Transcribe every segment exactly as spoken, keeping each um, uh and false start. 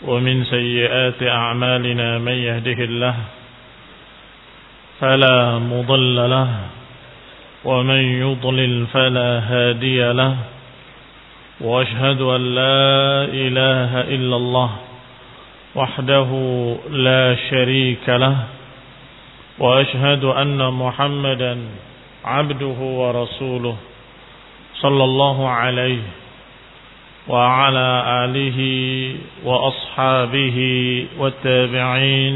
ومن سيئات أعمالنا من يهده الله فلا مضل له ومن يضلل فلا هادي له وأشهد أن لا إله إلا الله وحده لا شريك له وأشهد أن محمدا عبده ورسوله صلى الله عليه وعلى آله وأصحابه والتابعين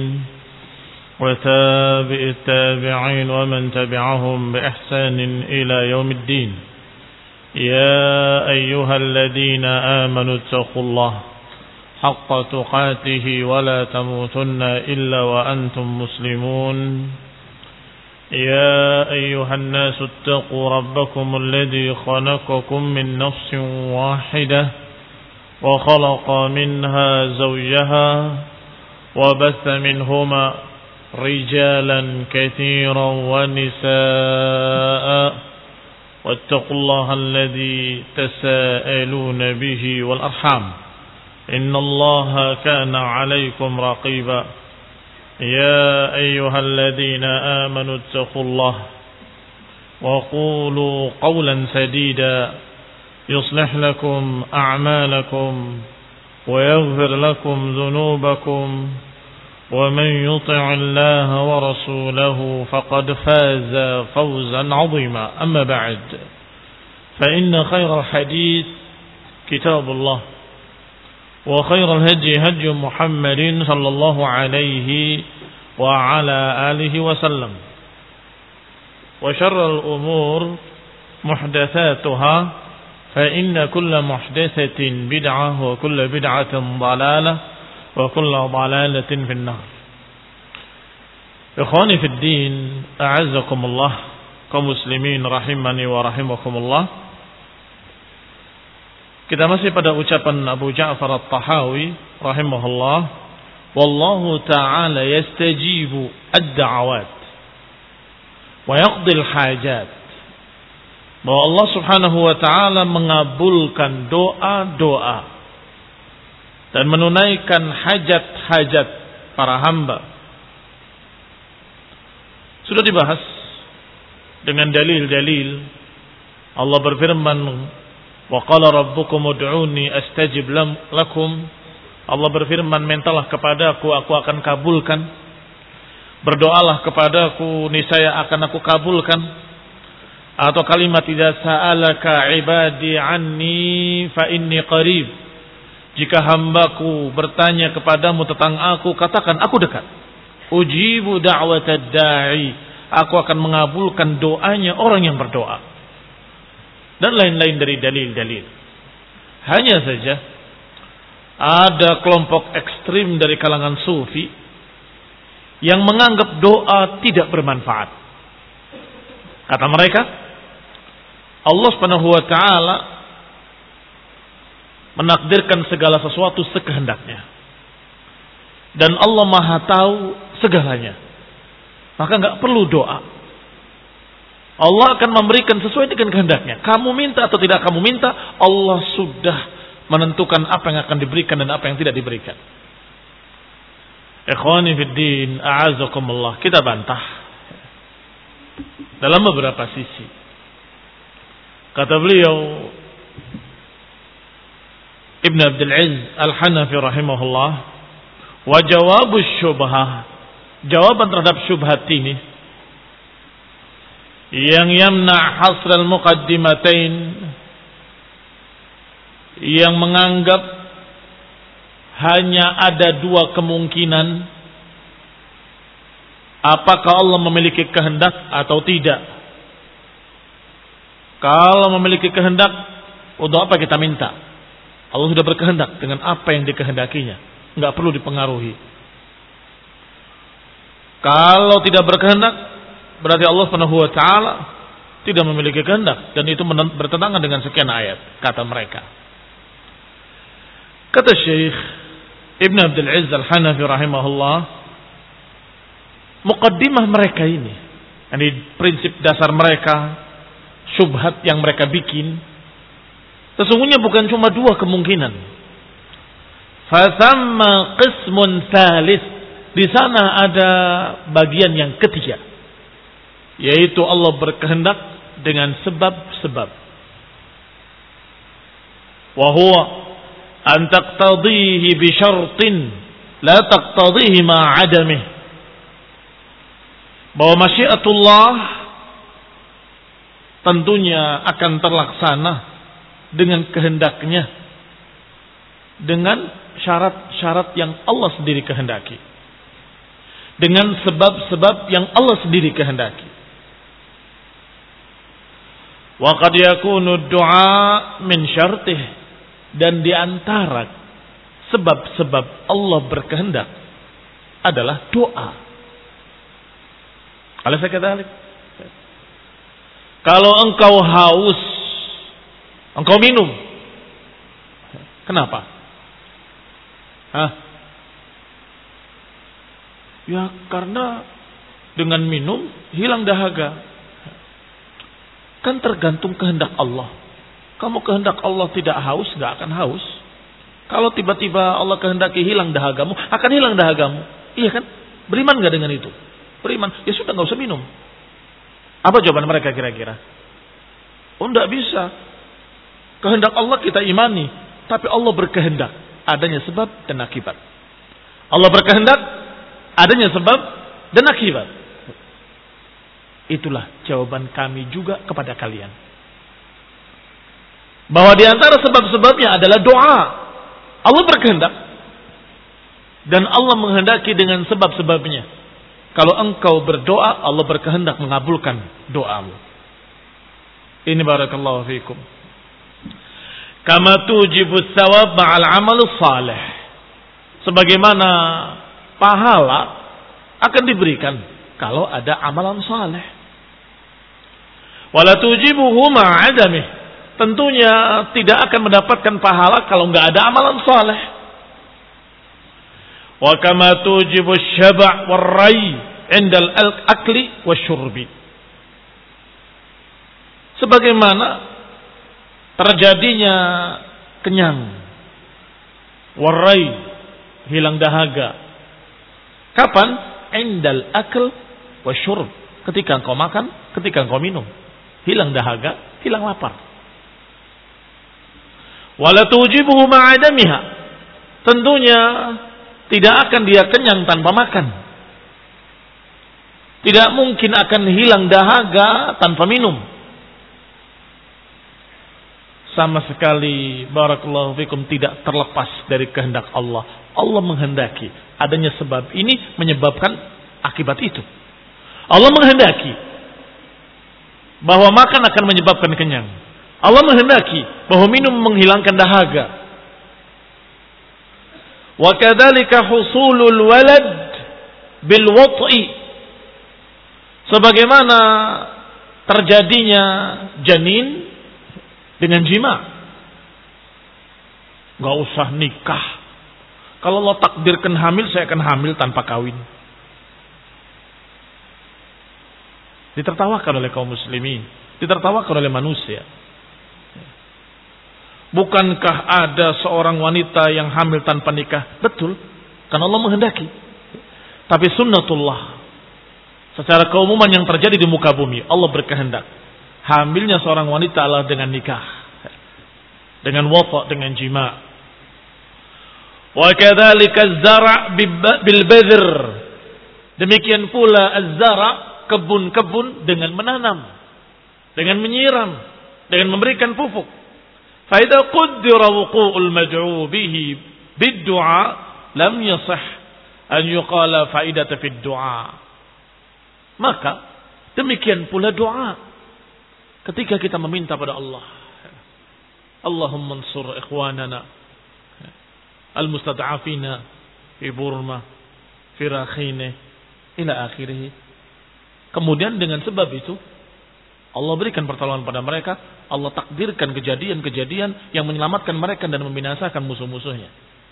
وتابع التابعين ومن تبعهم بإحسان إلى يوم الدين. يا أيها الذين آمنوا اتقوا الله حق تقاته ولا تموتن إلا وأنتم مسلمون. يا أيها الناس اتقوا ربكم الذي خلقكم من نفس واحدة وخلق منها زوجها وبث منهما رجالا كثيرا ونساء واتقوا الله الذي تساءلون به والأرحام إن الله كان عليكم رقيبا. يا أيها الذين آمنوا اتقوا الله وقولوا قولا سديدا يصلح لكم أعمالكم ويغفر لكم ذنوبكم ومن يطع الله ورسوله فقد فاز فوزا عظيما. أما بعد فإن خير الحديث كتاب الله وخير الهدي هدي محمد صلى الله عليه وعلى آله وسلم وشر الأمور محدثاتها فإن كل محدثة بدعة وكل بدعة ضلالة وكل ضلالة في النار. إخواني في الدين أعزكم الله kaum muslimin rahimani wa rahimakumullah. Kita masih pada ucapan Abu Ja'far At-Tahawi rahimahullah, wallahu ta'ala yastajibu ad-da'awat wa yaqdil hajat. Bahwa Allah Subhanahu wa ta'ala mengabulkan doa-doa dan menunaikan hajat-hajat para hamba. Sudah dibahas dengan dalil-dalil. Allah berfirman, wa qala rabbukum ud'uni astajib lakum. Allah berfirman, mintalah kepadaku, aku akan kabulkan. Berdoalah kepadaku, niscaya akan aku kabulkan. Atau kalimat idza sa'alaka ibadi anni fa inni qarib. Jika hambaku bertanya kepadamu tentang aku, katakan aku dekat. Ujibu da'watad da'i. Aku akan mengabulkan doanya orang yang berdoa. Dan lain-lain dari dalil-dalil. Hanya saja ada kelompok ekstrim dari kalangan sufi yang menganggap doa tidak bermanfaat. Kata mereka, Allah Subhanahu wa taala menakdirkan segala sesuatu sekehendaknya. Dan Allah Maha tahu segalanya. Maka enggak perlu doa. Allah akan memberikan sesuai dengan kehendaknya. Kamu minta atau tidak kamu minta, Allah sudah menentukan apa yang akan diberikan dan apa yang tidak diberikan. Ikhwani fid din, a'azakumullah. Kita bantah dalam beberapa sisi. Kata beliau Ibn Abdul Aziz Al-Hanafi rahimahullah, wa jawabus syubhah, jawaban terhadap syubhat ini yang yamna' hasral muqaddimatain, yang menganggap hanya ada dua kemungkinan, apakah Allah memiliki kehendak atau tidak. Kalau memiliki kehendak, untuk apa kita minta? Allah sudah berkehendak dengan apa yang dikehendakinya, enggak perlu dipengaruhi. Kalau tidak berkehendak, berarti Allah Subhanahu wa taala tidak memiliki kehendak, dan itu bertentangan dengan sekian ayat, kata mereka. Kata Syekh Ibn Abdul Aziz Al-Hanafi rahimahullah, muqaddimah mereka ini, ini prinsip dasar mereka, syubhat yang mereka bikin, sesungguhnya bukan cuma dua kemungkinan. Fasamma qismun thalits. Di sana ada bagian yang ketiga, yaitu Allah berkehendak dengan sebab-sebab. Wa huwa an taqtadihi bi syartin la taqtadihi ma 'adamih. Bahwa masyiatullah tentunya akan terlaksana dengan kehendaknya, dengan syarat-syarat yang Allah sendiri kehendaki, dengan sebab-sebab yang Allah sendiri kehendaki. Wa qad yakunu du'a min syartih, dan di antara sebab-sebab Allah berkehendak adalah doa. Alaysa kadzalik? Kalau engkau haus, engkau minum. Kenapa? Hah? Ya karena dengan minum hilang dahaga. Kan tergantung kehendak Allah. Kamu kehendak Allah tidak haus, gak akan haus. Kalau tiba-tiba Allah kehendaki hilang dahagamu, akan hilang dahagamu. Iya kan? Beriman gak dengan itu? Beriman. Ya sudah, gak usah minum. Apa jawaban mereka kira-kira? Oh, tidak bisa. Kehendak Allah kita imani, tapi Allah berkehendak adanya sebab dan akibat. Allah berkehendak adanya sebab dan akibat. Itulah jawaban kami juga kepada kalian. Bahwa di antara sebab-sebabnya adalah doa. Allah berkehendak dan Allah menghendaki dengan sebab-sebabnya. Kalau engkau berdoa, Allah berkehendak mengabulkan doamu. Ini barakallahu fikum. Kama tujibus thawab ma'al amalus salih. Sebagaimana pahala akan diberikan kalau ada amalan saleh. Wala tujibuhu ma'adamih. Tentunya tidak akan mendapatkan pahala kalau enggak ada amalan saleh. Wa kama tujibu syaba' war-rai 'inda al-akli wasyurbi. Sebagaimana terjadinya kenyang, war-rai, hilang dahaga. Kapan? 'Indal akl wasyurb. Ketika engkau makan, ketika engkau minum. Hilang dahaga, hilang lapar. Wala tujibuhu ma'adamiha. Tentunya tidak akan dia kenyang tanpa makan. Tidak mungkin akan hilang dahaga tanpa minum. Sama sekali barakallahu fikum tidak terlepas dari kehendak Allah. Allah menghendaki adanya sebab ini menyebabkan akibat itu. Allah menghendaki bahwa makan akan menyebabkan kenyang. Allah menghendaki bahwa minum menghilangkan dahaga. Wa kadzalika husulul walad bil wat'i. Sebagaimana terjadinya janin dengan jima. Enggak usah nikah. Kalau Allah takdirkan hamil, saya akan hamil tanpa kawin. Ditertawakan oleh kaum muslimin, ditertawakan oleh manusia. Bukankah ada seorang wanita yang hamil tanpa nikah? Betul, karena Allah menghendaki. Tapi sunnatullah, secara keumuman yang terjadi di muka bumi, Allah berkehendak. Hamilnya seorang wanita adalah dengan nikah, dengan wafa, dengan jima. Wa kadzalika az-zara' bil badr. Demikian pula az-zara', kebun-kebun dengan menanam, dengan menyiram, dengan memberikan pupuk. Fa idza qaddara wuqu'ul mad'u bihi bid-du'a lam yasih an yuqala faidata fid du'a. Maka demikian pula doa ketika kita meminta pada Allah. Allahumma ansur ikhwanana al-mustad'afina fi Burma, fi Rakhine, ila akhirih. Kemudian dengan sebab itu Allah berikan pertolongan pada mereka, Allah takdirkan kejadian-kejadian yang menyelamatkan mereka dan membinasakan musuh-musuhnya.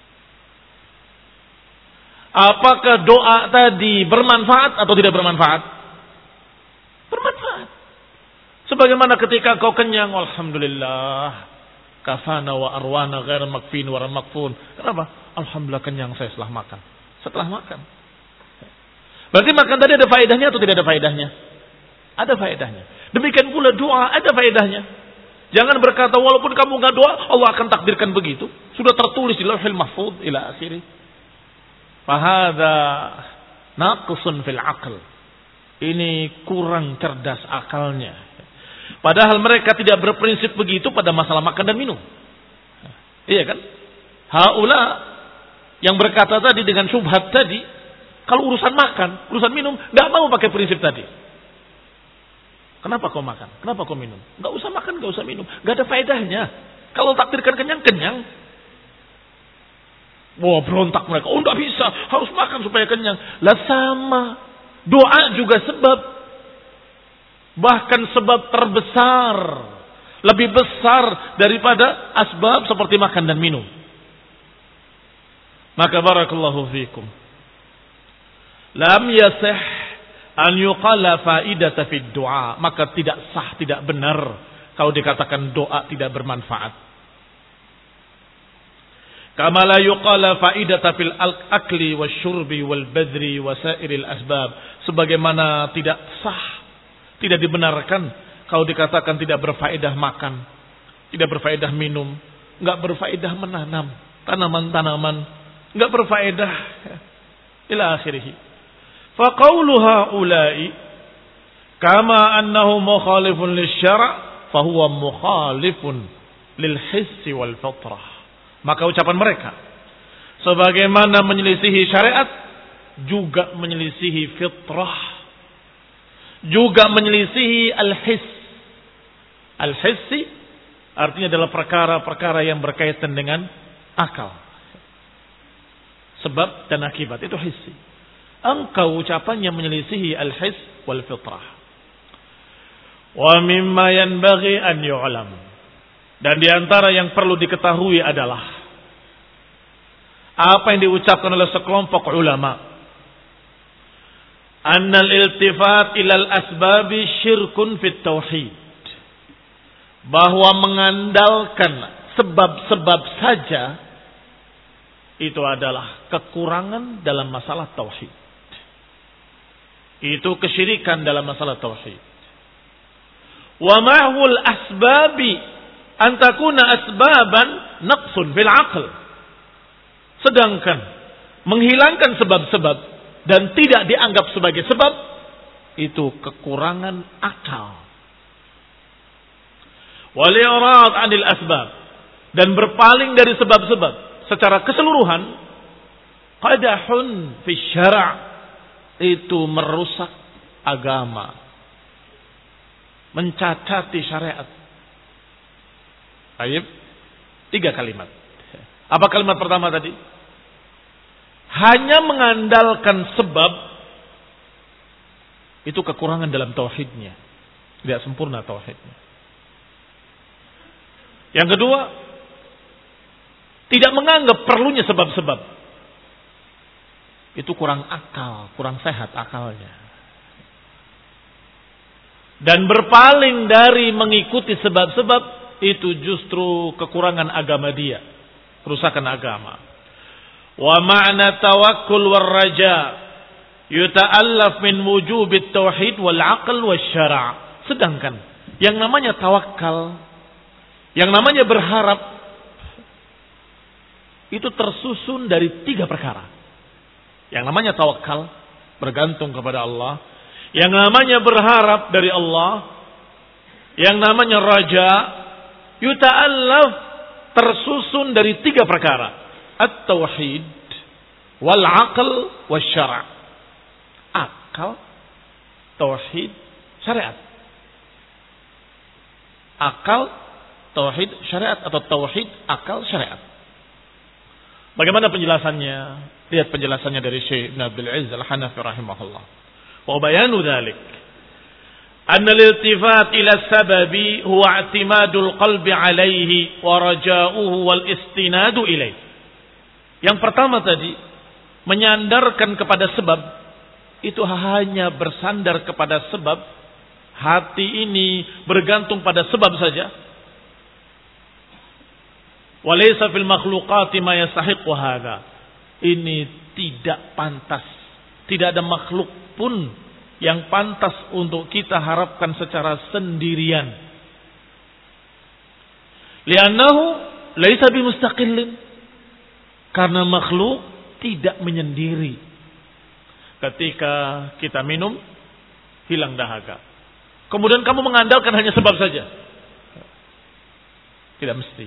Apakah doa tadi bermanfaat atau tidak bermanfaat? Bermanfaat. Sebagaimana ketika kau kenyang, alhamdulillah, kafana wa arwana ghair makfin wa makfun. Kenapa? Alhamdulillah kenyang saya setelah makan. Setelah makan. Berarti makan tadi ada faedahnya atau tidak ada faedahnya? Ada faedahnya. Demikian pula doa ada faedahnya. Jangan berkata walaupun kamu nggak doa Allah akan takdirkan begitu. Sudah tertulis di Lauhul Mahfuz ila akhirih. Fahadha naqsun fil aql. Ini kurang cerdas akalnya. Padahal mereka tidak berprinsip begitu pada masalah makan dan minum. Iya kan? Haula yang berkata tadi dengan syubhat tadi, kalau urusan makan, urusan minum, nggak mau pakai prinsip tadi. Kenapa kau makan? Kenapa kau minum? Nggak usah makan, nggak usah minum, nggak ada faedahnya. Kalau takdirkan kenyang, kenyang. Wah, berontak mereka. Oh, nggak bisa, harus makan supaya kenyang. Lah sama, doa juga sebab, bahkan sebab terbesar, lebih besar daripada asbab seperti makan dan minum. Maka barakallahu fikum. Lam yasih an yuqala faidata fid du'a. Maka tidak sah, tidak benar kalau dikatakan doa tidak bermanfaat. Kama la yuqala faidata fil akli wasyurbi wal badri wasairil asbab. Sebagaimana tidak sah, tidak dibenarkan kalau dikatakan tidak berfaedah makan, tidak berfaedah minum, enggak berfaedah menanam tanaman-tanaman, enggak berfaedah ila akhirih. Fa qawlu haula'i kama annahu mukhalifun lisyara' fa huwa mukhalifun lil hissi wal fitrah. Maka ucapan mereka sebagaimana menyelisihi syariat juga menyelisihi fitrah, juga menyelisihi al-hiss. Al-hissi artinya adalah perkara-perkara yang berkaitan dengan akal. Sebab dan akibat itu hissi. Engkau ucapannya menyelisihi al-hiss wal fitrah. Wa mimma yanbaghi an yu'lam. Dan di antara yang perlu diketahui adalah apa yang diucapkan oleh sekelompok ulama. Annal iltifat ilal asbabi syirkun fit tauhid. Bahwa mengandalkan sebab-sebab saja itu adalah kekurangan dalam masalah tauhid. Itu kesyirikan dalam masalah tauhid. Wa ma'hul asbabi an takuna asbaban naqsun fil aql. Sedangkan menghilangkan sebab-sebab dan tidak dianggap sebagai sebab itu kekurangan akal. Wal i'rad 'anil asbab dan berpaling dari sebab-sebab secara keseluruhan qadahun fi syara' itu merusak agama, mencacati syariat. Baik, tiga kalimat. Apa kalimat pertama tadi? Hanya mengandalkan sebab itu kekurangan dalam tauhidnya, tidak sempurna tauhidnya. Yang kedua, tidak menganggap perlunya sebab-sebab. Itu kurang akal, kurang sehat akalnya. Dan berpaling dari mengikuti sebab-sebab itu justru kekurangan agama dia, kerusakan agama. Wa ma'na tawakkul war raja yuta'allaf min wujubit tauhid wal aql was syara'. Sedangkan yang namanya tawakal, yang namanya berharap itu tersusun dari tiga perkara. Yang namanya tawakal, bergantung kepada Allah. Yang namanya berharap dari Allah. Yang namanya raja, yuta'allaf, tersusun dari tiga perkara. At-tauhid, wal-aql, wal-syara'. Akal, tauhid, syariat. Akal, tauhid, syariat. Atau tauhid, akal, syariat. Bagaimana penjelasannya? Lihat penjelasannya dari Syekh Ibn Abdul Aziz Al-Hanafi rahimahullah. Wa bayanu dzalik anna al-iltifat ila sababi huwa i'timadul qalbi alaihi wa raja'uhu wal istinadu ilaih. Yang pertama tadi, menyandarkan kepada sebab, itu hanya bersandar kepada sebab, hati ini bergantung pada sebab saja. Wa laysa fil makhluqati ma yastahiqu hadza. Ini tidak pantas. Tidak ada makhluk pun yang pantas untuk kita harapkan secara sendirian. Li'annahu laysa bimustaqillin. Karena makhluk tidak menyendiri. Ketika kita minum, hilang dahaga. Kemudian kamu mengandalkan hanya sebab saja. Tidak mesti.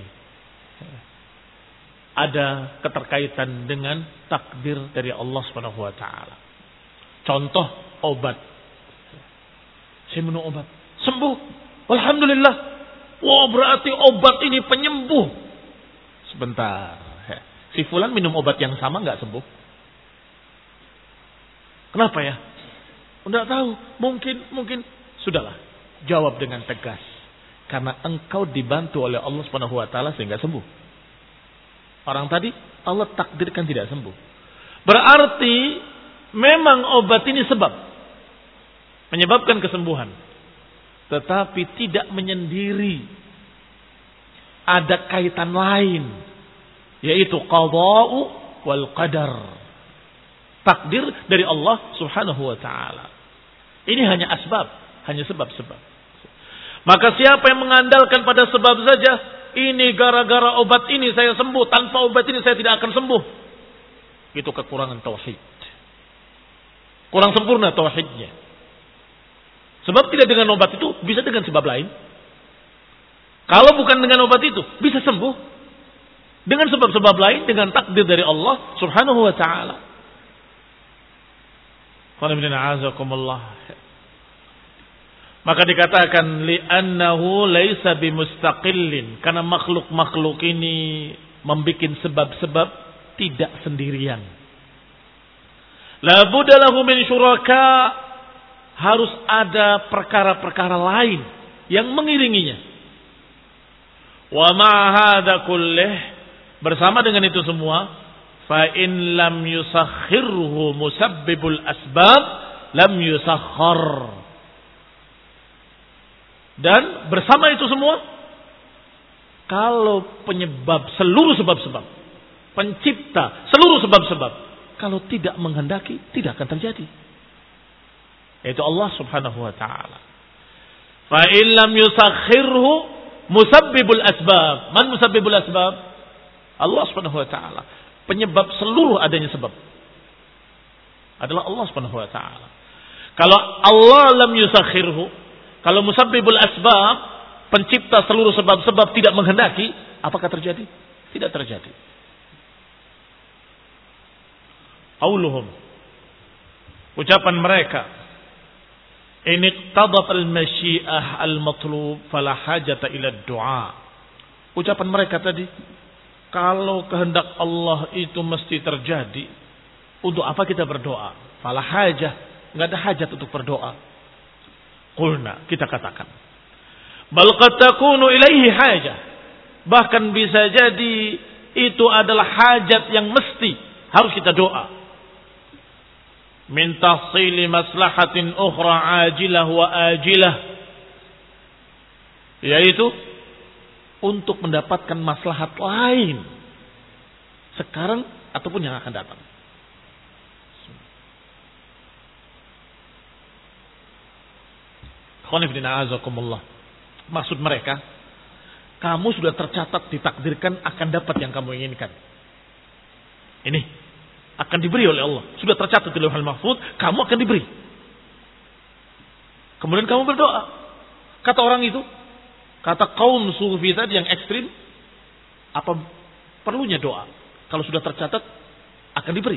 Ada keterkaitan dengan takdir dari Allah Subhanahu wa taala. Contoh obat. Saya minum obat, sembuh. Alhamdulillah. Wah, berarti obat ini penyembuh. Sebentar. Si fulan minum obat yang sama enggak sembuh? Kenapa ya? Enggak tahu. Mungkin mungkin sudahlah. Jawab dengan tegas. Karena engkau dibantu oleh Allah Subhanahu wa taala sehingga sembuh. Orang tadi Allah takdirkan tidak sembuh. Berarti memang obat ini sebab menyebabkan kesembuhan. Tetapi tidak menyendiri. Ada kaitan lain. Yaitu qada'u wal qadar. Takdir dari Allah Subhanahu wa taala. Ini hanya asbab, hanya sebab-sebab. Maka siapa yang mengandalkan pada sebab saja, ini gara-gara obat ini saya sembuh, tanpa obat ini saya tidak akan sembuh. Itu kekurangan tauhid. Kurang sempurna tauhidnya. Sebab tidak dengan obat itu, bisa dengan sebab lain. Kalau bukan dengan obat itu, bisa sembuh. Dengan sebab-sebab lain, dengan takdir dari Allah Subhanahu wa ta'ala. Maka dikatakan li'annahu laisa bimustaqillin, karena makhluk-makhluk ini membikin sebab-sebab tidak sendirian. La budda lahu min syuraka, harus ada perkara-perkara lain yang mengiringinya. Wa ma hadza kullih, bersama dengan itu semua, fa in lam yusakhirhu musabbibul asbab lam yusakhkhar. Dan bersama itu semua, kalau penyebab seluruh sebab-sebab, pencipta seluruh sebab-sebab, kalau tidak menghendaki, tidak akan terjadi. Yaitu Allah Subhanahu wa ta'ala. Fa in lam yusakhirhu musabbibul asbab. Man musabbibul asbab? Allah Subhanahu wa ta'ala. Penyebab seluruh adanya sebab adalah Allah Subhanahu wa ta'ala. Kalau Allah lam yusakhirhu, kalau musabbibul asbab, pencipta seluruh sebab-sebab tidak menghendaki, apakah terjadi? Tidak terjadi. Qauluhum, ucapan mereka, in iqtadat al-masyi'ah al-matlub fala hajata ila ad-du'a. Ucapan mereka tadi, kalau kehendak Allah itu mesti terjadi, untuk apa kita berdoa? Fala hajah, enggak ada hajat untuk berdoa. Qulna, kita katakan, bal qad takunu ilaihi hajah, bahkan bisa jadi itu adalah hajat yang mesti harus kita doa. Min tahsili maslahatin ukhra ajilah wa ajilah, yaitu untuk mendapatkan maslahat lain sekarang ataupun yang akan datang. Maksud mereka, kamu sudah tercatat, ditakdirkan akan dapat yang kamu inginkan. Ini akan diberi oleh Allah. Sudah tercatat di Lauhul Mahfuz, kamu akan diberi. Kemudian kamu berdoa. Kata orang itu, kata kaum sufi tadi yang ekstrim, apa perlunya doa? Kalau sudah tercatat, akan diberi.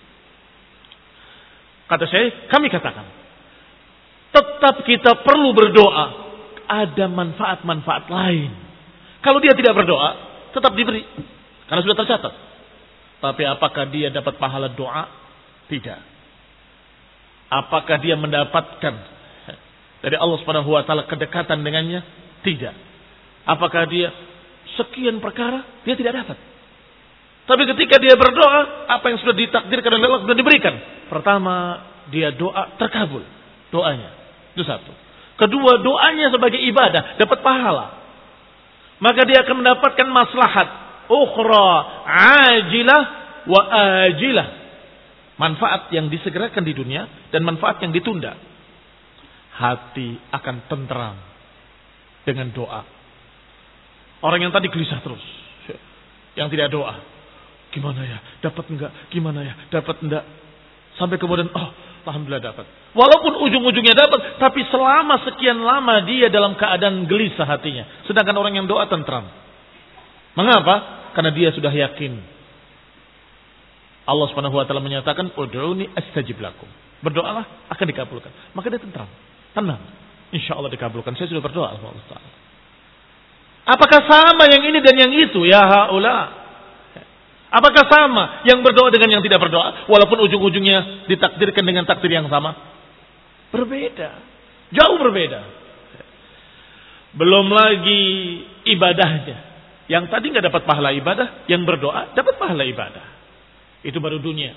Kata saya, kami katakan, tetap kita perlu berdoa. Ada manfaat-manfaat lain. Kalau dia tidak berdoa, tetap diberi. Karena sudah tercatat. Tapi apakah dia dapat pahala doa? Tidak. Apakah dia mendapatkan dari Allah Subhanahu wa taala kedekatan dengannya? Tidak. Apakah dia sekian perkara? Dia tidak dapat. Tapi ketika dia berdoa, apa yang sudah ditakdirkan oleh Allah sudah diberikan. Pertama, dia doa terkabul. Doanya. Itu satu. Kedua, doanya sebagai ibadah, dapat pahala. Maka dia akan mendapatkan maslahat ukhra ajilah wa ajilah. Manfaat yang disegerakan di dunia dan manfaat yang ditunda. Hati akan tentram dengan doa. Orang yang tadi gelisah terus, yang tidak doa, gimana ya, dapat enggak, gimana ya, dapat enggak, sampai kemudian, oh, alhamdulillah dapat. Walaupun ujung-ujungnya dapat, tapi selama sekian lama dia dalam keadaan gelisah hatinya. Sedangkan orang yang doa tentram. Mengapa? Karena dia sudah yakin. Allah Subhanahu wa taala menyatakan, "Ud'uni astajib lakum." Berdoalah akan dikabulkan. Maka dia tentram, tenang. Insyaallah dikabulkan. Saya sudah berdoa Allah Taala. Apakah sama yang ini dan yang itu? Ya haula. Apakah sama yang berdoa dengan yang tidak berdoa walaupun ujung-ujungnya ditakdirkan dengan takdir yang sama? Berbeda. Jauh berbeda. Belum lagi ibadahnya. Yang tadi enggak dapat pahala ibadah, yang berdoa dapat pahala ibadah. Itu baru dunia.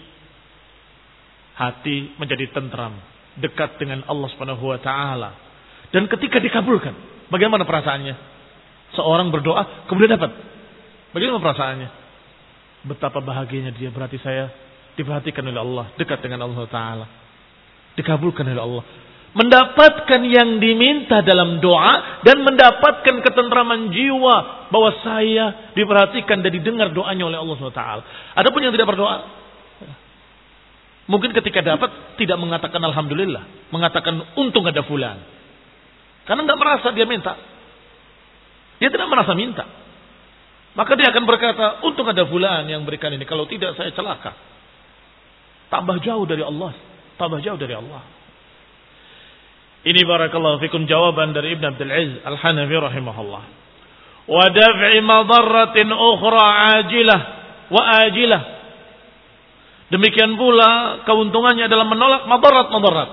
Hati menjadi tentram, dekat dengan Allah Subhanahu wa taala. Dan ketika dikabulkan, bagaimana perasaannya? Seorang berdoa kemudian dapat. Bagaimana perasaannya? Betapa bahagianya dia, berarti saya diperhatikan oleh Allah, dekat dengan Allah taala. Dikabulkan oleh Allah. Mendapatkan yang diminta dalam doa dan mendapatkan ketentraman jiwa bahwa saya diperhatikan dan didengar doanya oleh Allah subhanahu wa taala. Adapun yang tidak berdoa, mungkin ketika dapat tidak mengatakan alhamdulillah, mengatakan untung ada fulan. Karena nggak merasa dia minta. Dia tidak merasa minta. Maka dia akan berkata, untung ada fulan yang berikan ini, kalau tidak saya celaka. Tambah jauh dari Allah, tambah jauh dari Allah. Ini barakallahu fikum jawaban dari Ibn Abdul Aziz Al-Hanafi rahimahullah. Wa daf'i madarratin ukhra ajilah wa ajilah. Demikian pula keuntungannya adalah menolak madarat-madarat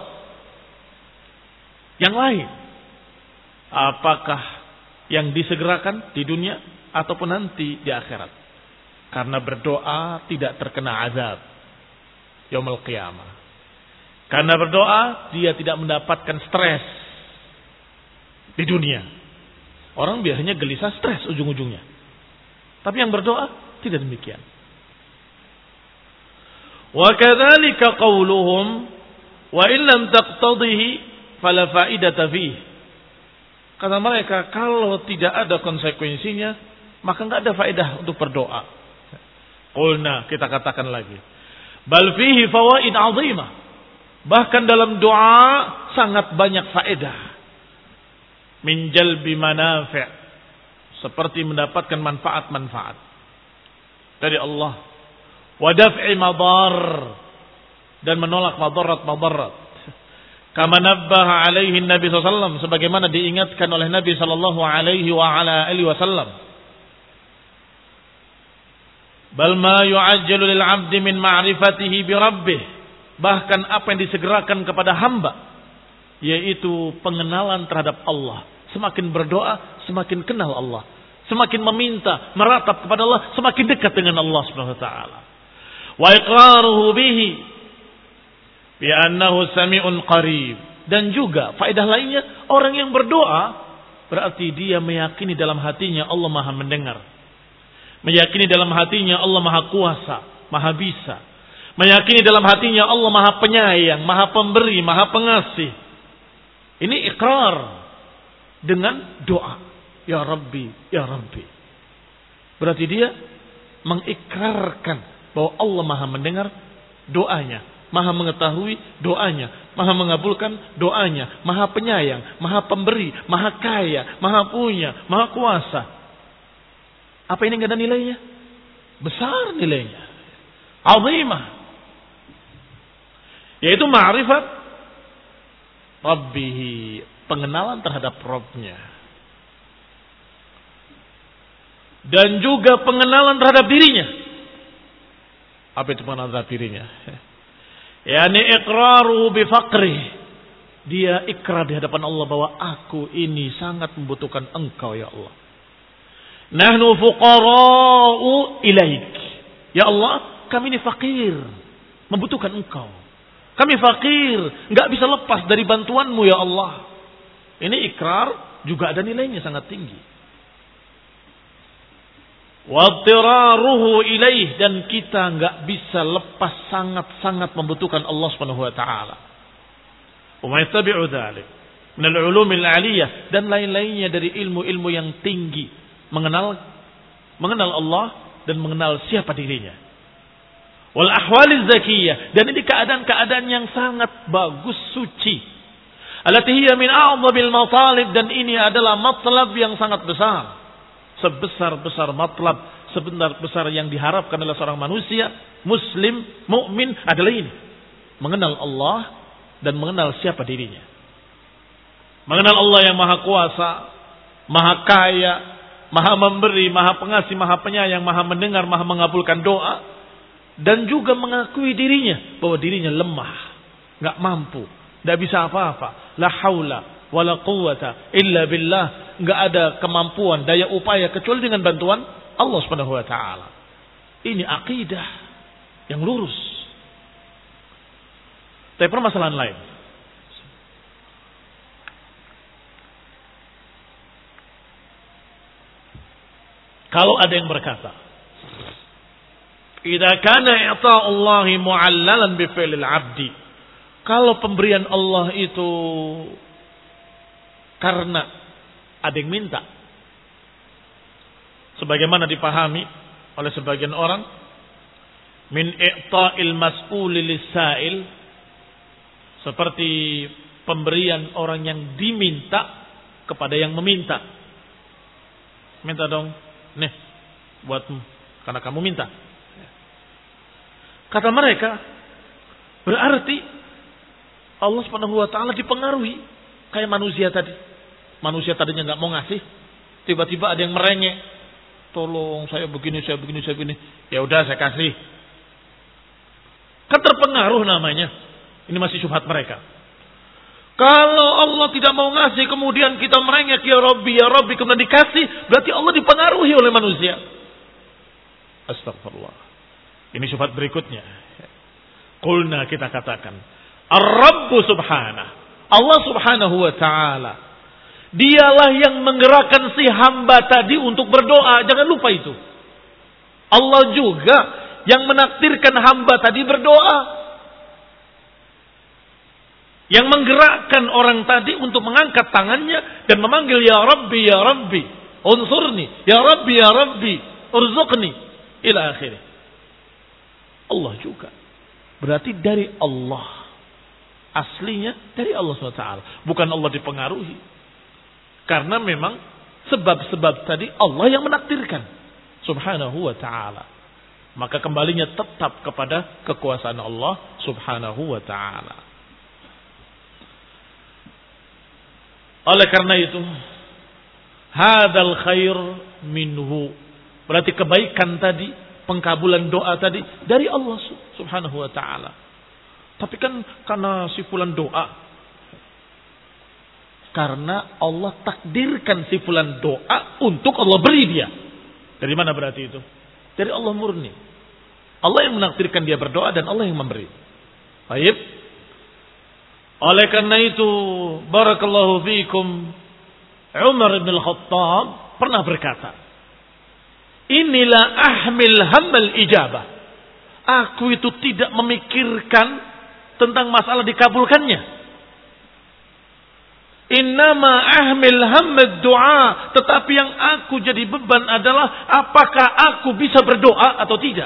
yang lain. Apakah yang disegerakan di dunia ataupun nanti di akhirat? Karena berdoa tidak terkena azab yaumul qiyamah. Karena berdoa, dia tidak mendapatkan stres di dunia. Orang biasanya gelisah, stres ujung-ujungnya. Tapi yang berdoa, tidak demikian. Wa kadzalika qauluhum wa illam taqtadhihi fala faidata fihi. Kata mereka, kalau tidak ada konsekuensinya, maka enggak ada faedah untuk berdoa. Qulna, kita katakan lagi. Bal fihi fawaid 'azimah. Bahkan dalam doa sangat banyak faedah. Min jalbi manafi', seperti mendapatkan manfaat-manfaat dari Allah. Wa daf'i madar, dan menolak madarat-madarat. Kama nabbaha alaihi Nabi sallallahu alaihi wasallam, sebagaimana diingatkan oleh Nabi sallallahu alaihi wa ala alihi wasallam. Bal ma yu'ajjalu lil 'abdi min ma'rifatihi bi rabbih. Bahkan apa yang disegerakan kepada hamba, yaitu pengenalan terhadap Allah. Semakin berdoa, semakin kenal Allah. Semakin meminta, meratap kepada Allah, semakin dekat dengan Allah subhanahu wa ta'ala. Wa iqraruhu bihi bi annahu sami'un qarib. Dan juga faedah lainnya, orang yang berdoa berarti dia meyakini dalam hatinya Allah Maha mendengar. Meyakini dalam hatinya Allah Maha kuasa, Maha bisa. Meyakini dalam hatinya Allah Maha penyayang, Maha pemberi, Maha pengasih. Ini ikrar dengan doa. Ya Rabbi, Ya Rabbi. Berarti dia mengikrarkan bahwa Allah Maha mendengar doanya, Maha mengetahui doanya, Maha mengabulkan doanya, Maha penyayang, Maha pemberi, Maha kaya, Maha punya, Maha kuasa. Apa ini enggak ada nilainya? Besar nilainya. Azimah. Yaitu ma'rifat Rabbihi, pengenalan terhadap Rabbnya. Dan juga pengenalan terhadap dirinya. Apa itu pengenalan terhadap dirinya? Yani iqraru bifaqri. Dia ikrar di hadapan Allah bahwa aku ini sangat membutuhkan engkau ya Allah. Nahnu fuqara'u ilaik. Ya Allah, kami ini fakir, membutuhkan engkau. Kami fakir, enggak bisa lepas dari bantuanmu ya Allah. Ini ikrar juga ada nilainya sangat tinggi. wattiraruhu ilaih, dan kita nggak bisa lepas, sangat-sangat membutuhkan Allah Subhanahu wa taala. Wa ma yattabi'u dzalik min al-ulumil 'aliyah, dan lain-lainnya dari ilmu-ilmu yang tinggi, mengenal mengenal Allah dan mengenal siapa dirinya. Wal ahwaliz zakiyah, dan ini keadaan-keadaan yang sangat bagus, suci. Allati hiya min a'dhamil matalib, dan ini adalah matlab yang sangat besar. Sebesar-besar matlab, sebesar-besar yang diharapkan oleh seorang manusia muslim, mukmin adalah ini. Mengenal Allah dan mengenal siapa dirinya. Mengenal Allah yang maha kuasa, maha kaya, maha memberi, maha pengasih, maha penyayang, maha mendengar, maha mengabulkan doa. Dan juga mengakui dirinya bahwa dirinya lemah, gak mampu, gak bisa apa-apa. La haula wala quwwata illa billah, enggak ada kemampuan, daya upaya kecuali dengan bantuan Allah Subhanahu wa taala. Ini akidah yang lurus. Tapi permasalahan lain. Kalau ada yang berkata, idza kana i'ta'ullahi mu'allalan bi fi'lil 'abdi, kalau pemberian Allah itu karena ada yang minta, sebagaimana dipahami oleh sebagian orang, min i'ta'il mas'uli lis-sa'il, seperti pemberian orang yang diminta kepada yang meminta. Minta dong, nih buatmu karena kamu minta. Kata mereka, berarti Allah Subhanahu wa taala dipengaruhi kayak manusia tadi. Manusia tadinya nggak mau ngasih, tiba-tiba ada yang merengek, tolong saya begini, saya begini, saya begini. Ya udah saya kasih. Kan terpengaruh namanya. Ini masih syubhat mereka. Kalau Allah tidak mau ngasih, kemudian kita merengek, ya Rabbi, ya Rabbi, kemudian dikasih, berarti Allah dipengaruhi oleh manusia. Astagfirullah. Ini syubhat berikutnya. Qulna, kita katakan, Ar-Rabbu subhanah, Allah Subhanahu wa taala, dialah yang menggerakkan si hamba tadi untuk berdoa. Jangan lupa itu. Allah juga yang menakdirkan hamba tadi berdoa. Yang menggerakkan orang tadi untuk mengangkat tangannya dan memanggil ya Rabbi, ya Rabbi, unsurni, ya Rabbi, ya Rabbi, urzuqni, ila akhirih. Allah juga. Berarti dari Allah. Aslinya dari Allah subhanahu wa taala. Bukan Allah dipengaruhi. Karena memang sebab-sebab tadi Allah yang menakdirkan. Subhanahu wa ta'ala. Maka kembalinya tetap kepada kekuasaan Allah subhanahu wa ta'ala. Oleh karena itu, hadal khair minhu. Berarti kebaikan tadi, pengkabulan doa tadi dari Allah subhanahu wa ta'ala. Tapi kan karena si fulan doa, karena Allah takdirkan si fulan doa untuk Allah beri dia. Dari mana berarti itu? Dari Allah murni. Allah yang menakdirkan dia berdoa dan Allah yang memberi. Baik. Oleh karena itu, barakallahu fiikum, Umar bin Al-Khattab pernah berkata, inilah ahmil hammal ijabah. Aku itu tidak memikirkan tentang masalah dikabulkannya. Innama ahmil hammad du'a, tetapi yang aku jadi beban adalah apakah aku bisa berdoa atau tidak.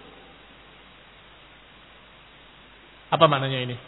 Apa maknanya ini?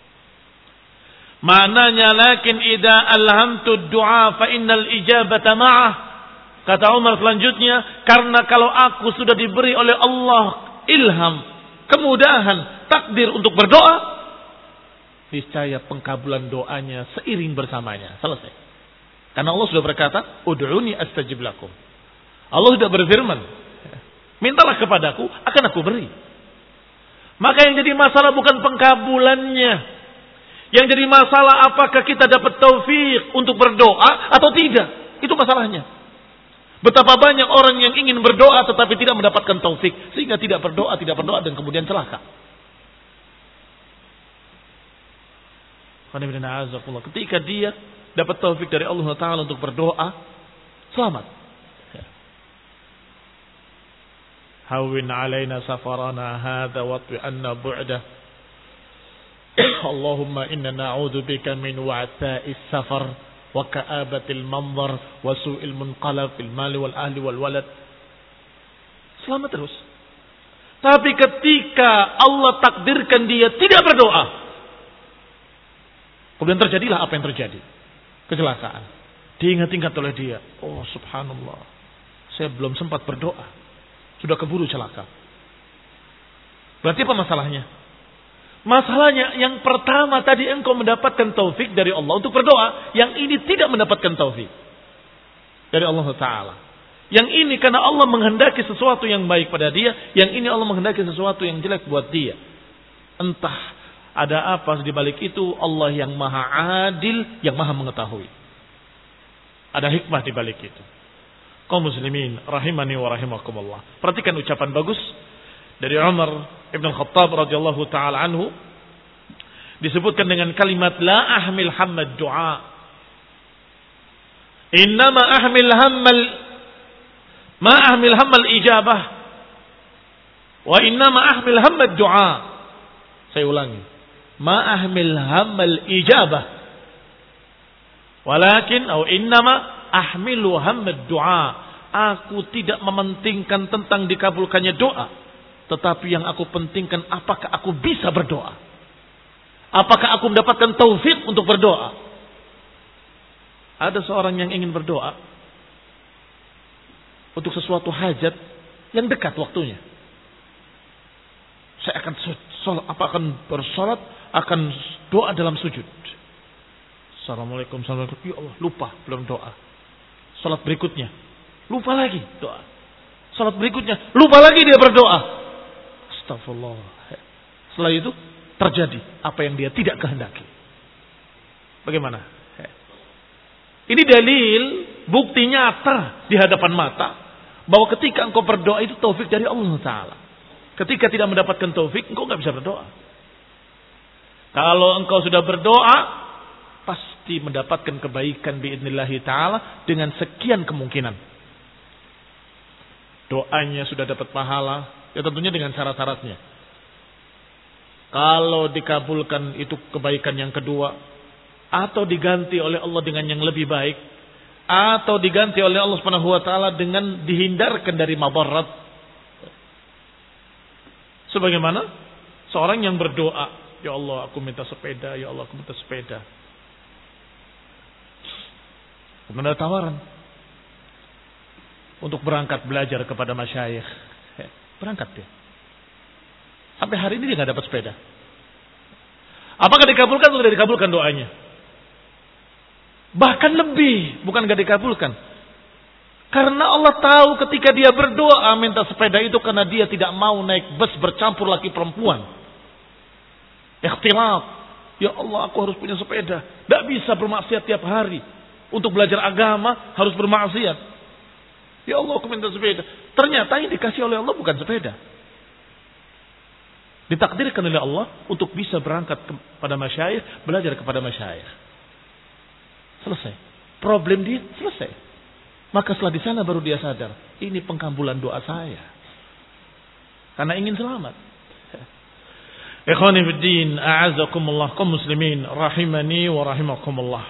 Maknanya lakin idza alhamtu du'a fa innal ijabata ma'ah. Kata Umar selanjutnya, karena kalau aku sudah diberi oleh Allah ilham, kemudahan, takdir untuk berdoa, niscaya pengkabulan doanya seiring bersamanya. Selesai. Karena Allah sudah berkata, ud'uni astajib lakum. Allah sudah berfirman, mintalah kepadaku, akan aku beri. Maka yang jadi masalah bukan pengkabulannya. Yang jadi masalah apakah kita dapat taufik untuk berdoa atau tidak. Itu masalahnya. Betapa banyak orang yang ingin berdoa tetapi tidak mendapatkan taufik. Sehingga tidak berdoa, tidak berdoa dan kemudian celaka. Ketika dia dapat taufik dari Allah Taala untuk berdoa, selamat. hawwin 'alaina safarana hadza watwi anna bu'dah. Allahumma inna na'udzu bika min wa'tha'is safar wa ka'abatil manzar wa su'il munqalab fil mali wal ahli wal walad. Selamat terus. Tapi ketika Allah takdirkan dia tidak berdoa, kemudian terjadilah apa yang terjadi. Kecelakaan. Diingat-ingat oleh dia. Oh subhanallah. Saya belum sempat berdoa. Sudah keburu celaka. Berarti apa masalahnya? Masalahnya yang pertama tadi engkau mendapatkan taufik dari Allah untuk berdoa. Yang ini tidak mendapatkan taufik dari Allah Ta'ala. Yang ini karena Allah menghendaki sesuatu yang baik pada dia. Yang ini Allah menghendaki sesuatu yang jelek buat dia. Entah ada apa di balik itu. Allah yang maha adil, yang maha mengetahui. Ada hikmah di balik itu. Kaum muslimin rahimani wa rahimakumullah. Perhatikan ucapan bagus dari Umar Ibn Khattab radhiyallahu taala anhu, disebutkan dengan kalimat la ahmil hammad du'a, innama ahmil hammal ma ahmil hammal ijabah wa innama ahmil hammad du'a. Saya ulangi, ma ahmil hammal ijabah walakin atau innama ahmilu hammad du'a. Aku tidak mementingkan tentang dikabulkannya doa, tetapi yang aku pentingkan apakah aku bisa berdoa. Apakah aku mendapatkan taufik untuk berdoa. Ada seorang yang ingin berdoa untuk sesuatu hajat yang dekat waktunya. Saya akan sholat, apa akan bersolat, akan doa dalam sujud. Assalamualaikum, assalamualaikum. Ya Allah, lupa belum doa. Salat berikutnya, lupa lagi doa. Salat berikutnya, lupa lagi dia berdoa. Astagfirullah. Setelah itu terjadi apa yang dia tidak kehendaki. Bagaimana? Ini dalil, bukti nyata di hadapan mata bahwa ketika engkau berdoa itu taufik dari Allah Ta'ala. Ketika tidak mendapatkan taufik, engkau nggak bisa berdoa. Kalau engkau sudah berdoa, pasti mendapatkan kebaikan biidnillahi ta'ala dengan sekian kemungkinan. Doanya sudah dapat pahala, ya tentunya dengan syarat-syaratnya. Kalau dikabulkan itu kebaikan yang kedua, atau diganti oleh Allah dengan yang lebih baik, atau diganti oleh Allah Subhanahu wa taala dengan dihindarkan dari madarat. Sebagaimana seorang yang berdoa, ya Allah aku minta sepeda, ya Allah aku minta sepeda. Kemudian ada tawaran untuk berangkat belajar kepada masyayikh. Berangkat dia. Sampai hari ini dia nggak dapat sepeda. Apakah dikabulkan atau tidak dikabulkan doanya? Bahkan lebih, bukan nggak dikabulkan. Karena Allah tahu ketika dia berdoa minta sepeda itu karena dia tidak mau naik bus bercampur laki perempuan. Ikhtilaf. Ya Allah aku harus punya sepeda. Tidak bisa bermaksiat tiap hari. Untuk belajar agama harus bermaksiat. Ya Allah aku minta sepeda. Ternyata yang dikasih oleh Allah bukan sepeda. Ditakdirkan oleh Allah untuk bisa berangkat kepada masyayikh, belajar kepada masyayikh. Selesai. Problem dia selesai. Maka setelah di sana baru dia sadar, ini pengkabulan doa saya. Karena ingin selamat. Ikhwani fid din, a'azzakumullah, kaum muslimin rahimani wa rahimakumullah.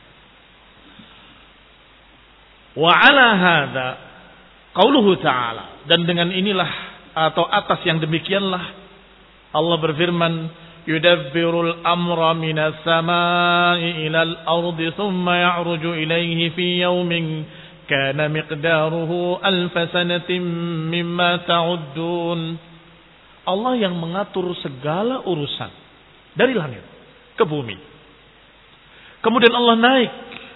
Wa ala hadza qauluhu ta'ala, dan dengan inilah atau atas yang demikianlah Allah berfirman, yudabbirul amra minas samai ilal ardi thumma ya'ruju ilayhi fi yawmin kana miqdaruhu alf sanatin mimma ta'uddun. Allah yang mengatur segala urusan dari langit ke bumi. Kemudian Allah naik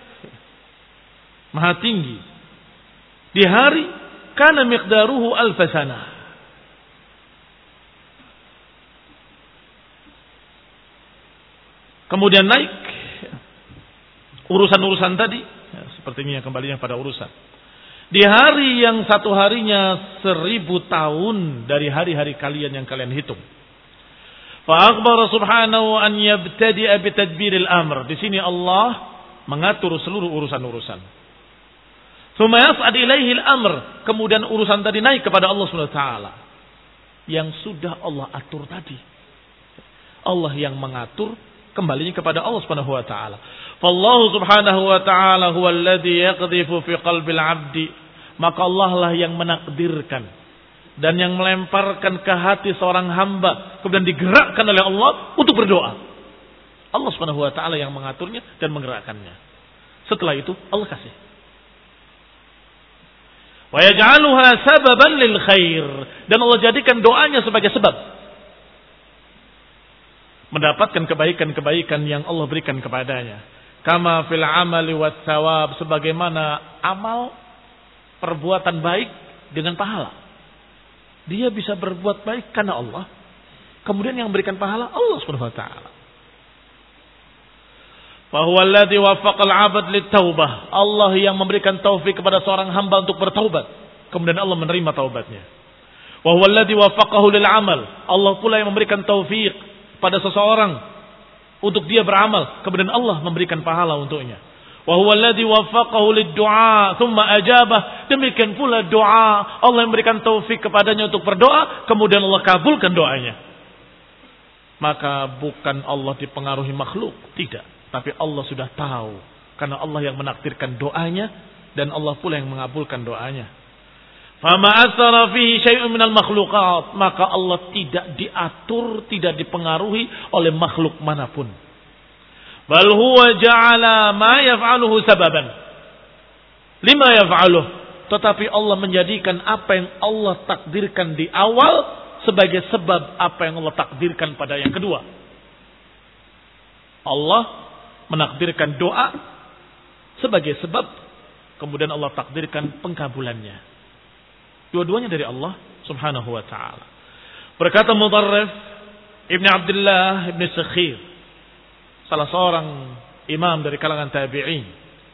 maha tinggi di hari kana miqdaruhu alf sanah. Kemudian naik urusan-urusan tadi, ya, sepertinya kembalinya pada urusan. Di hari yang satu harinya seribu tahun dari hari-hari kalian yang kalian hitung. Fa akhbara subhanahu an yabtadi'a bi tadbiril amr. Di sini Allah mengatur seluruh urusan-urusan. Tsumma yas'ad ilaihi al-amr. Kemudian urusan tadi naik kepada Allah Subhanahu wa taala. Yang sudah Allah atur tadi. Allah yang mengatur, kembalinya kepada Allah Subhanahu wa taala. Fallahu subhanahu wa ta'ala huwa alladhi yaqdhifu fi qalbil 'abdi. Maka Allah lah yang menakdirkan dan yang melemparkan ke hati seorang hamba, kemudian digerakkan oleh Allah untuk berdoa. Allah Subhanahu wa taala yang mengaturnya dan menggerakkannya. Setelah itu Allah kasih. Wa yaj'aluha sababan lil khair, dan Allah jadikan doanya sebagai sebab mendapatkan kebaikan-kebaikan yang Allah berikan kepadanya. Kama fil amali wat thawab, sebagaimana amal perbuatan baik dengan pahala. Dia bisa berbuat baik karena Allah. Kemudian yang memberikan pahala Allah Subhanahu wa taala. Fa huwa alladhi waffaqa al-'abd lit-taubah. Allah yang memberikan taufik kepada seorang hamba untuk bertaubat. Kemudian Allah menerima taubatnya. Wa huwa alladhi waffaqahu lil-'amal. Allah pula yang memberikan taufik pada seseorang untuk dia beramal, kemudian Allah memberikan pahala untuknya. Wa huwa alladhi waffaqahu lid-du'a thumma ajabah. Demikian pula doa, Allah yang memberikan taufik kepadanya untuk berdoa, kemudian Allah kabulkan doanya. Maka bukan Allah dipengaruhi makhluk, tidak, tapi Allah sudah tahu, karena Allah yang menakdirkan doanya dan Allah pula yang mengabulkan doanya. Fama asara fihi syai'un minal makhluqat, maka Allah tidak diatur, tidak dipengaruhi oleh makhluk manapun. Bal huwa ja'ala ma yaf'aluhu sababan lima yaf'aluh, tetapi Allah menjadikan apa yang Allah takdirkan di awal sebagai sebab apa yang Allah takdirkan pada yang kedua. Allah menakdirkan doa sebagai sebab, kemudian Allah takdirkan pengkabulannya. Dua-duanya dari Allah Subhanahu wa taala. Berkata Mudarrif Ibn Abdullah Ibn Sakhir, salah seorang imam dari kalangan tabi'in.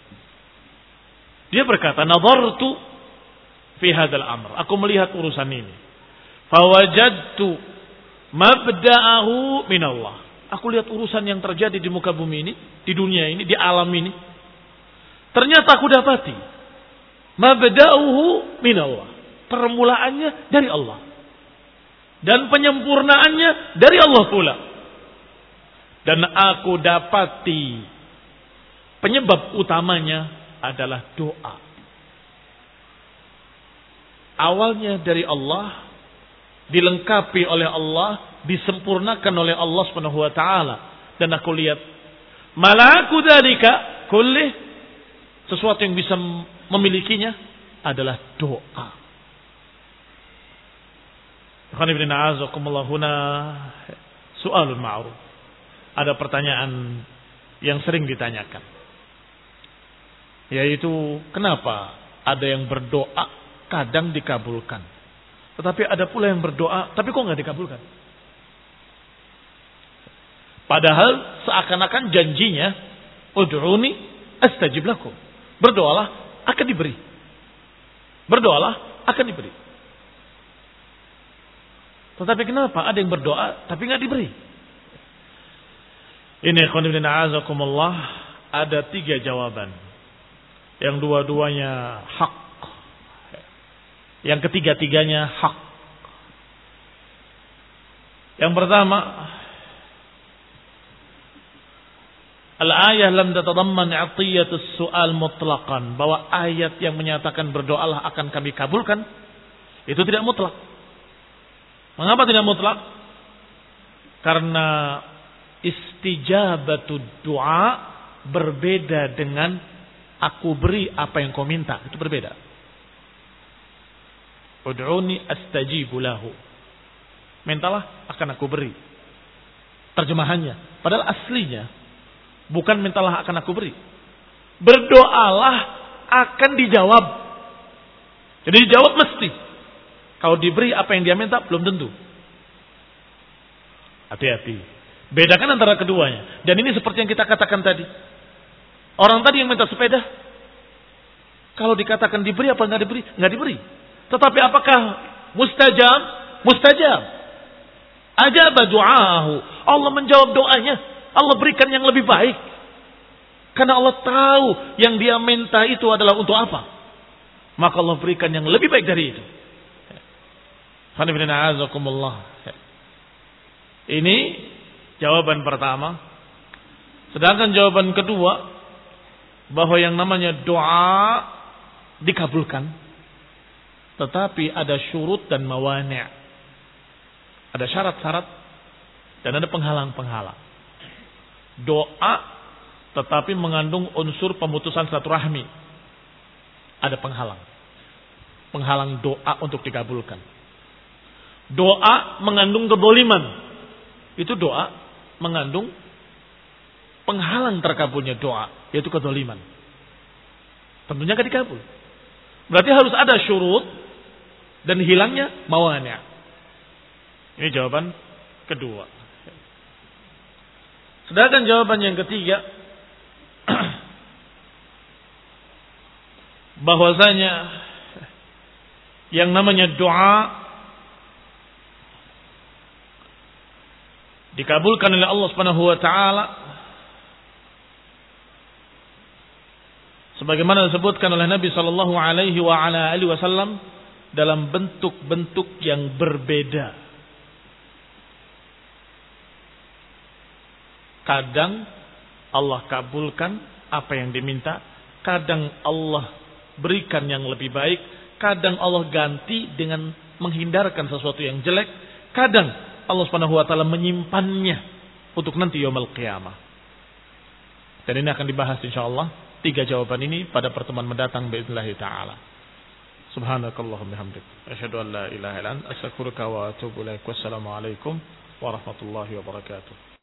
Dia berkata, "Nadartu fi hadzal amr." Aku melihat urusan ini. Fawajadtu mabda'ahu min Allah. Aku lihat urusan yang terjadi di muka bumi ini, di dunia ini, di alam ini. Ternyata aku dapati mabda'uhu min Allah. Permulaannya dari Allah. Dan penyempurnaannya dari Allah pula. Dan aku dapati penyebab utamanya adalah doa. Awalnya dari Allah, dilengkapi oleh Allah, disempurnakan oleh Allah Subhanahu wa taala. Dan aku lihat malaku dzalika kullih, sesuatu yang bisa memilikinya adalah doa. Soalun ma'ruf. Ada pertanyaan yang sering ditanyakan, yaitu kenapa ada yang berdoa kadang dikabulkan, tetapi ada pula yang berdoa tapi kok nggak dikabulkan? Padahal seakan-akan janjinya, ud'uni astajib lakum. Berdoalah akan diberi. Berdoalah akan diberi. Tetapi kenapa ada yang berdoa tapi nggak diberi? Ini khonibina azakumullah, ada tiga jawaban. Yang dua-duanya hak. Yang ketiga-tiganya hak. Yang pertama, al-ayah lam tatadamman i'tiyatus su'al mutlaqan, bahwa ayat yang menyatakan berdoalah akan kami kabulkan itu tidak mutlak. Mengapa tidak mutlak? Karena istijabatud doa berbeda dengan aku beri apa yang kau minta. Itu berbeda. Ud'uni astajibu lahu. Mintalah akan aku beri. Terjemahannya. Padahal aslinya bukan mintalah akan aku beri. Berdoalah akan dijawab. Jadi dijawab mesti. Kalau diberi apa yang dia minta belum tentu. Hati-hati. Bedakan antara keduanya. Dan ini seperti yang kita katakan tadi. Orang tadi yang minta sepeda, kalau dikatakan diberi apa enggak diberi? Enggak diberi. Tetapi apakah mustajab? Mustajab. Ajaba du'aahu. Allah menjawab doanya. Allah berikan yang lebih baik. Karena Allah tahu yang dia minta itu adalah untuk apa. maka Allah berikan yang lebih baik dari itu. Ini jawaban pertama. Sedangkan jawaban kedua, bahwa yang namanya doa dikabulkan, tetapi ada syurut dan mawani'. Ada syarat-syarat dan ada penghalang-penghalang. Doa tetapi mengandung unsur pemutusan silaturahmi. Ada penghalang. Penghalang doa untuk dikabulkan. Doa mengandung kedzaliman. Itu doa mengandung penghalang terkabulnya doa, yaitu kedzaliman. Tentunya akan dikabul. Berarti harus ada syurut dan hilangnya mawani'. Ini jawaban kedua. Sedangkan jawaban yang ketiga, bahwasanya yang namanya doa dikabulkan oleh Allah Subhanahu wa taala sebagaimana disebutkan oleh Nabi sallallahu alaihi wa ala alihi wasallam dalam bentuk-bentuk yang berbeda. Kadang Allah kabulkan apa yang diminta, kadang Allah berikan yang lebih baik, kadang Allah ganti dengan menghindarkan sesuatu yang jelek, kadang Allah Subhanahu wa taala menyimpannya untuk nanti yaumul qiyamah. Dan ini akan dibahas insyaallah tiga jawaban ini pada pertemuan mendatang باذنillah taala. Subhanakallahumma bihamdik, asyhadu an la ilaha illa anta, astaghfiruka wa atubu ilaik. Wassalamu alaikum warahmatullahi wabarakatuh.